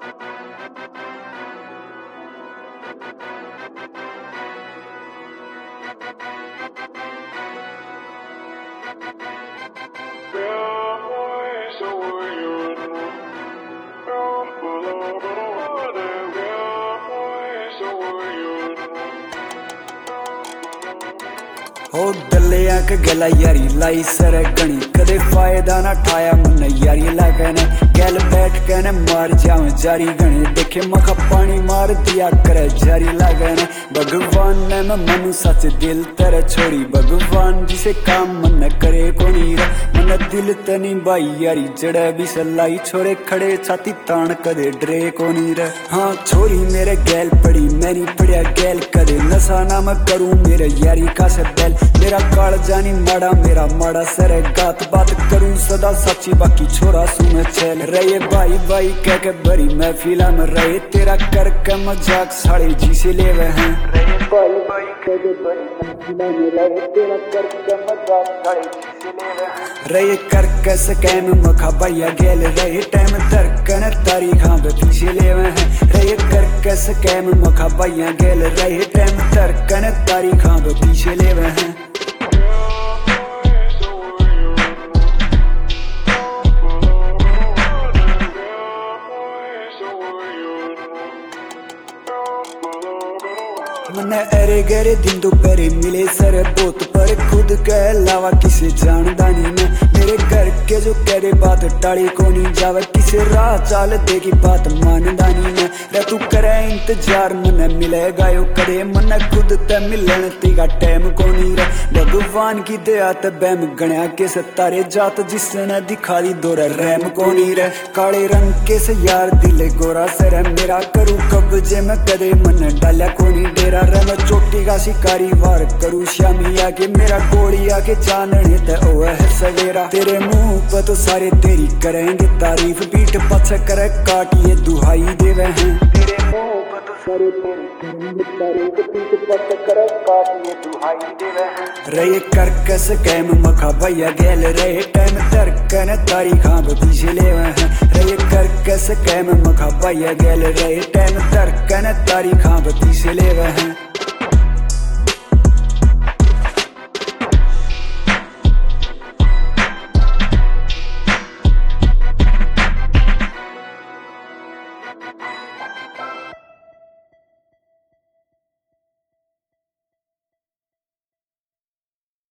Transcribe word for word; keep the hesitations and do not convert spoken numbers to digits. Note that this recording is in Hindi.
हो दलिया के गला यारी लाई सर गणी कदे फायदा ना ठाया मन यारी लगने गल बैठ के न मार जाऊं जारी गणी देखे मखा पानी मार दिया करे जारी लगने भगवान ने मैं मनु सच दिल तेरे छोड़ी भगवान जिसे काम मन करे कोनी रे मन दिल तनी बाई यारी जड़े भी सलाई छोरे खड़े छाती तान कदे डरे कोनी रे हाँ छोरी मेरे गैल पड़ी मैनी पड़िया गैल कदे नशा ना मैं करूं मेरे यारी का से बैल मेरा काल जानी माड़ा मेरा माड़ा सरे गात बात करूं सदा सच्ची बाकी छोरा सुन चल रहे भाई भाई कह के बड़ी महफिला में रहे तेरा कर के मजाक साड़े जी से ले वे हैं रहे भाई भाई कह के बड़ी महफिला में रहे तेरा कर के मजाक साड़े जी से ले वे हैं रहे कर के स्कैम मखा भैया गेल रहे टाइम दरकन तारीख हाँ पीछे ले वे हैं रहे कर के स्कैम मखा भैया गेल रहे टाइम दरकन तारीख हाँ पीछे ले वे हैं मने अरे गरे दिन दोपहरे मिले सर बोत पर खुद के अलावा किसे जानदा नहीं मैं मेरे घर के जो करे बात टाड़ी को नहीं जावे किसे राह चाल देगी बात मानदा नहीं मैं रे तू करे इंतजार मने मिलेगा यो करे मने खुद ते मिलन तीगा टाइम को नहीं रे भगवान की दया ते बैम गणया के सतारे जात जिसने दिखा दी दोरा रैम को नहीं रे काले रंग के से यार दिले गोरा सर मेरा करूं कब्जे में कदे मन डाला को नहीं डेरा मैं चोटी का शिकारी वार करूं श्यामी आके मेरा गोली आके जानने ते ओ है सवेरा तेरे मुंह पर तो सारे तेरी करेंगे तारीफ पीठ पछ करे काटिए दुहाई देवे हैं तेरे मुंह पर तो सारे तेरी करेंगे तारीफ पीठ पछ करे काटिए दुहाई देवे हैं रहे कर कस कैम मखा भैया गेल रहे टाइम दरकन तारीख हाँ पीछे ले वे हैं रहे कर कस कैम मखा भैया गेल रहे टाइम दरकन तारीख हाँ पीछे ले वे हैं।